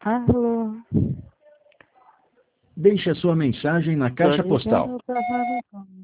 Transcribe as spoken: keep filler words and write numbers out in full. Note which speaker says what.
Speaker 1: Alô?
Speaker 2: Deixe a sua mensagem na caixa
Speaker 1: Tô
Speaker 2: postal.
Speaker 1: ligando pra falar com